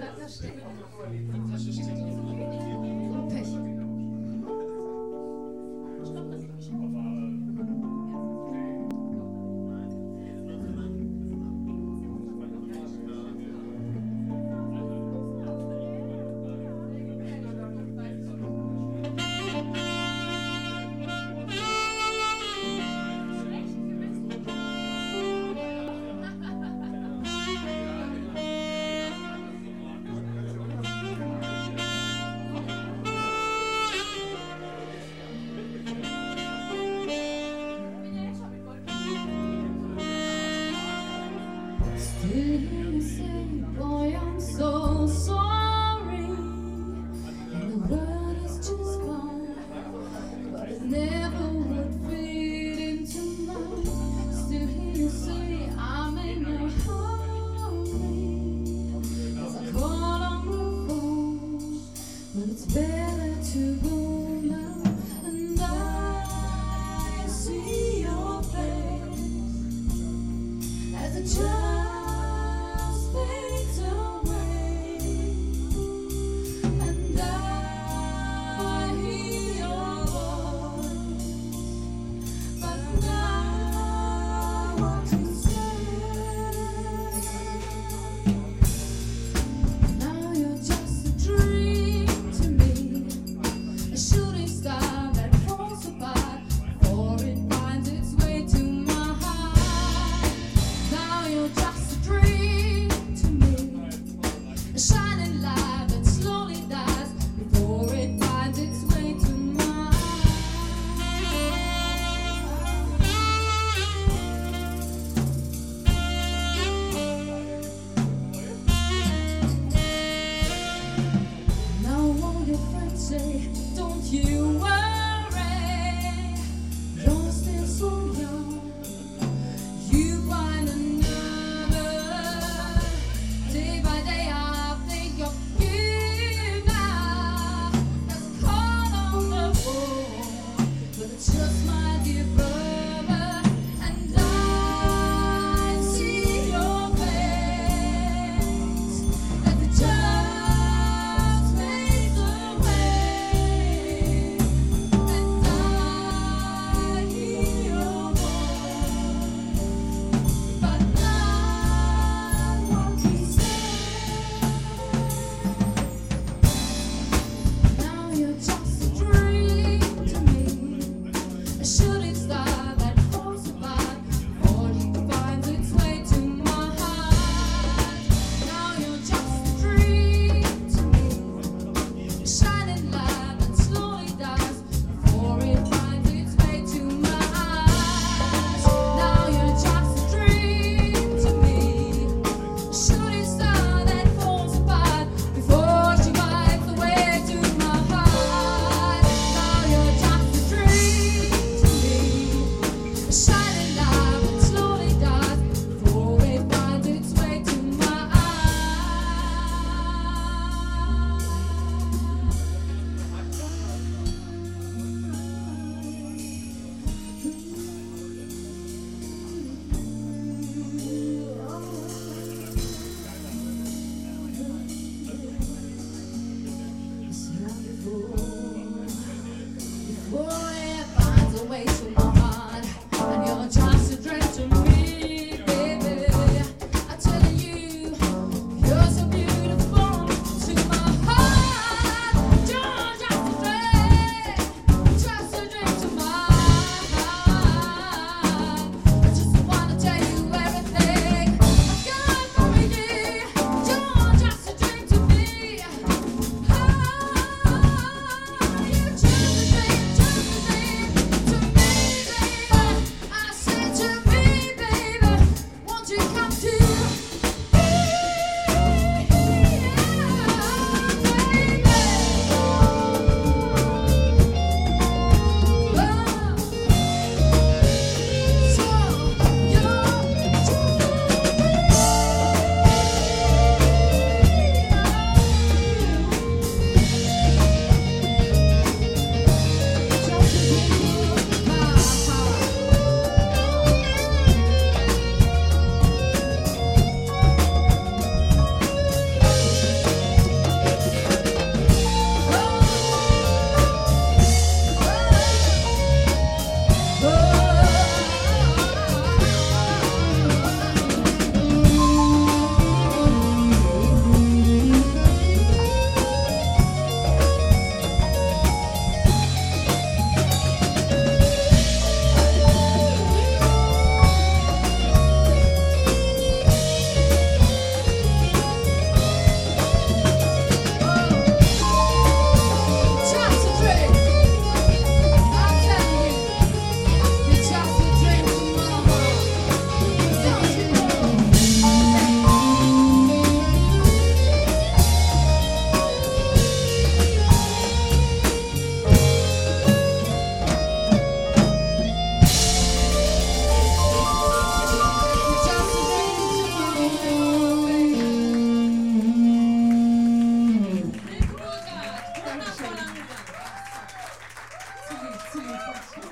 Bleib da stehen. Pech. You say, boy, I'm so sorry, and the word is just fine, but it never would fit into mine. Still hear you say, I'm in a hurry, as I call on the phone, but it's better to go now, and I see your face as a child. Say, don't you worry, you're still so young. You find another day by day. I think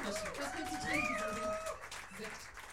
proszę. Was kończyć nie widzę.